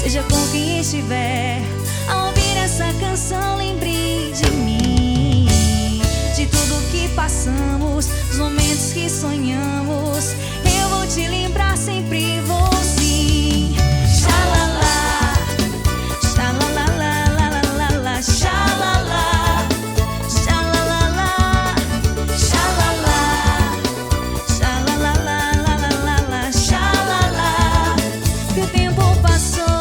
Seja com quem estiver, ao ouvir essa canção, lembre de mim, de tudo que passamos, dos momentos que sonhamos. Eu vou te lembrar, sempre vou sim. Xalala, xalalalalala, xalala, xalala, xalala, xalalalalala, xalala. Que o tempo passou